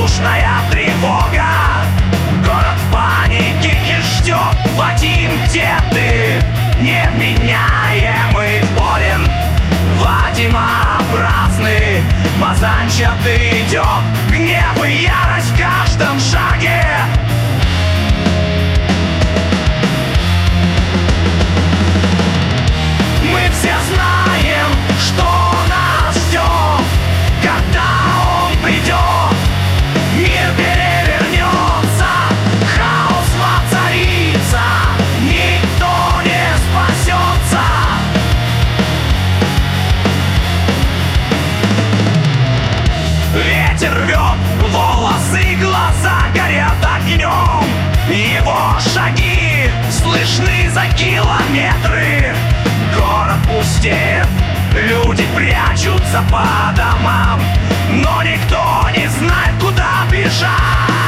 воздушная тревога. Город в панике и ждет Вадим-деды. Невменяемый болен, Вадимообразный, мазанчатый идет. Гнев и ярость в каждом шаге. Мы все знаем, что нас ждет, когда он придет. Мир перевернется, хаос воцарится, никто не спасется. Ветер рвет волосы, глаза горят огнем. Его шаги слышны за километры. Город пустеет, люди прячутся по домам, но никто не знает, куда бежать.